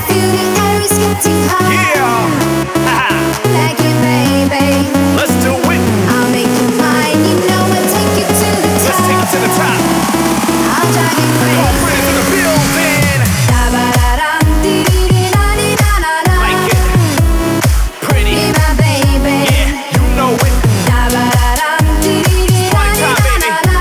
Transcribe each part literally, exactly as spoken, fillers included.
feel the air is getting hot. Yeah. Ah. Like it, baby. Let's do it. I'll make you mine. You know I'll take you to the top. Let's take it to the top. I'll drive you Come on, crazy. friends in the building. Da-ba-da-dum, dee-dee-dee-da-dee-da-da-da. Like it. Pretty. Be my baby. Yeah, you know it. Da-ba-da-dum, dee-dee-dee-da-dee-da-da-da.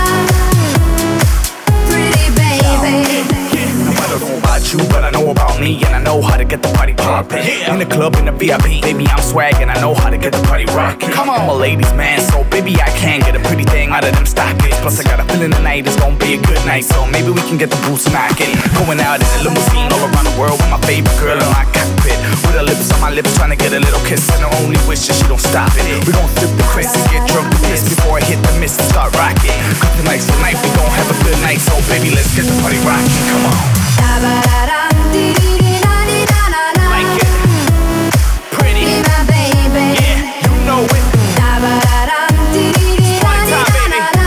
Pretty baby. No matter about you, but I know about me, and I know how to get the party poppin'. In the club, in the V I P, baby, I'm swaggin'. I know how to get the party rockin'. Come on, I'm a ladies' man, so baby, I can get a pretty thing out of them stockings. Plus, I got a feeling tonight is gonna be a good night, so maybe we can get the boots knockin'. Going out in a limousine all around the world with my favorite girl in my cockpit. With her lips on my lips, trying to get a little kiss, and her only wish is she don't stop it. We gon' flip the Chris and get drunk with this before I hit the miss and start rockin'. Couple nights tonight, we gon' have a good night, so baby, let's get the party rockin'. Come on. Da-ba-da-dum, dee-dee-dee-da-dee-da-da-da. Like it. Pretty. Be my baby. Yeah, you know it. Da-ba-da-dum, dee-dee-dee-da-dee-da-da-da.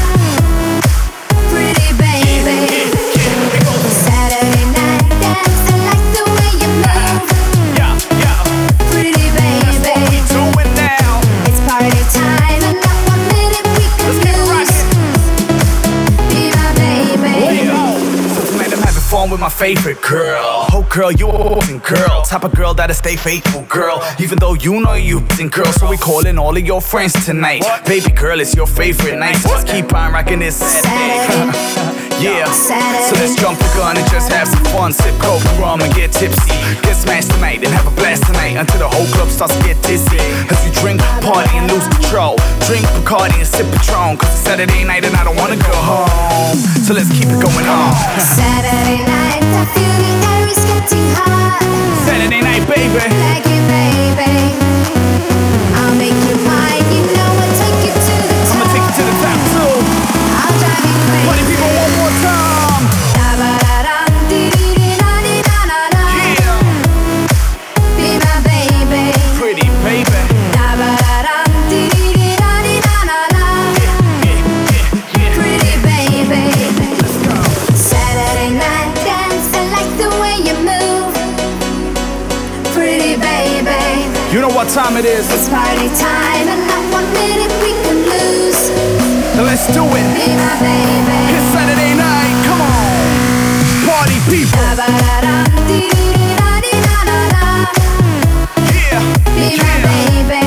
Pretty baby. Yeah, it goes. Saturday night dance, I like the way you move. Yeah, yeah. Pretty That's what we baby. doing now. It's party time and not one minute we can Let's get it lose. rockin'. Be my baby. So tonight I'm having fun with my favorite girl. Oh girl, you a f***ing girl. Type of girl that'll stay faithful, girl. Even though you know you f***ing girl. So we calling all of your friends tonight. Baby girl, it's your favorite night. So just keep on rocking this Saturday. Yeah, so let's jump the gun and just have some fun. Sip coke, rum and get tipsy. Get smashed tonight and have a blast tonight until the whole club starts to get dizzy. As you drink, party and lose control. Drink Bacardi and sip Patron. Cause it's Saturday night and I don't wanna go home. So let's keep it going on. Saturday night, I feel the air is getting hot. Saturday night, baby. Like it, baby. I'll make you mine. You know I'll take you to the top. I'ma take you to the top too. I'll drive you crazy. Party people one more time. Da-ba-da-dum, dee-dee-dee-da-dee-da-da-da. Yeah, Be my baby. pretty baby. Da-ba-da-dum, dee-dee-dee-da-dee-da-da-da. Yeah, yeah, yeah. Pretty baby. Let's go. Saturday night dance, I like the way you move. Pretty baby. You know what time it is. It's party time and not one minute we can lose. So let's do it. Be my baby. It's Saturday night. Come on, party people. Da-ba-da-dum, dee-dee-dee-da-dee-da-da-da. Yeah, Be my yeah. baby.